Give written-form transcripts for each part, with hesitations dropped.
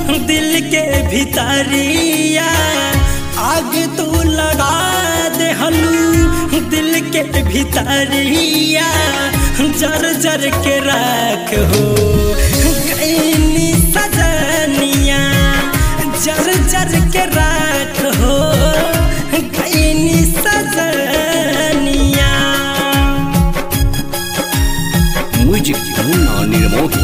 दिल के भितरिया आग तू लगा दे हलू दिल के भितरिया जर जर के राख हो गईनी सजनिया जर जर के राख हो गईनी सजनिया। म्यूजिक मुन्ना निर्मोही।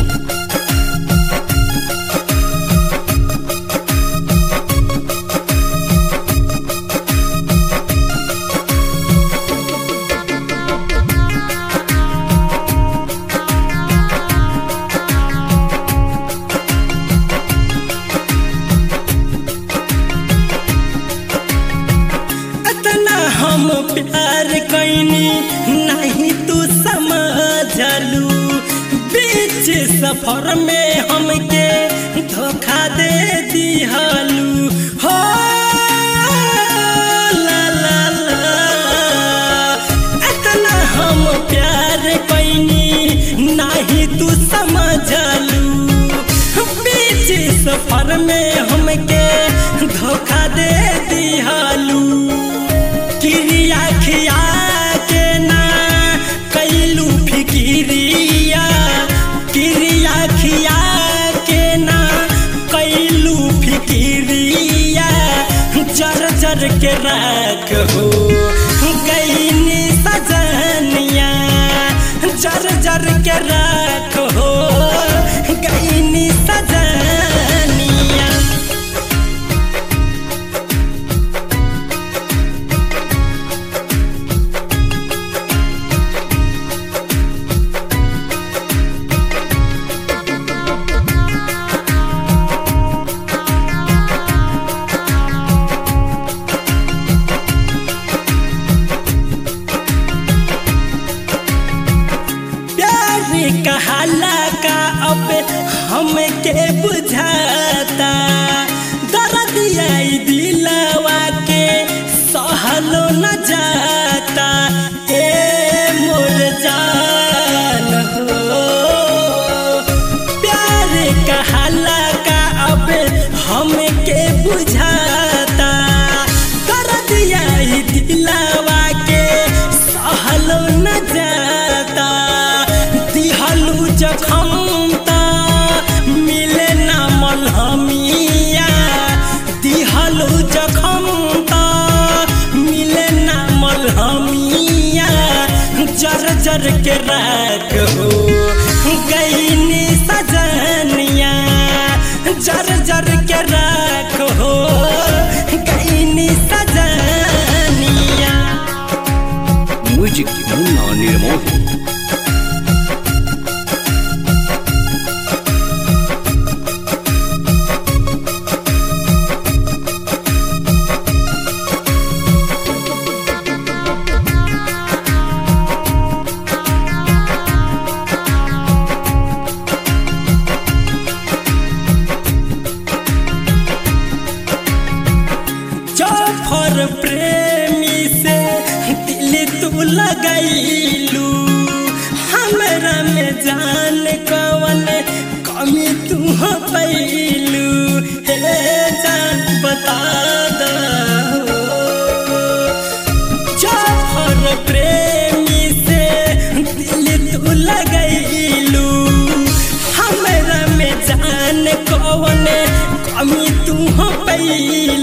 हम प्यार कैनी नहीं तू समझलू बीच सफर में हमके धोखा दे दिहलू हो ला ला ला। इतना हम प्यार कैनी नहीं तू समझलू बीच सफर में हमके धोखा दे दिहलू। किरिया खिया के ना कैलू फिकिरिया किरिया खिया के ना कैलू फिकिरिया जर जर के राख हो गईनी सजनिया जर जर के राख हो गईनी सजनिया। कहाला का अब हमके बुझाता दर्द आई दिलवा के सहलो न जाता ए मोर जान हो। प्यार कहाला का अब हमके बुझाता दर्द आई दिलवा के सहलो न जाता। दिहलू जखम ता मिले ना मलहमिया दिहलू जखम ता मिले ना मलहमिया जर जर के राख हो गईनी सजनिया जर जर के राख हो गईनी सजनिया। म्यूजिक मुन्ना निर्मोही। जोफर प्रेमी से दिल तू लगैलू हमरा में जान कवन कमी तू पैलू हे जान बता दो। जोफर प्रेमी से दिल तू लगैलू हमरा में जान कवन कमी तू पैलू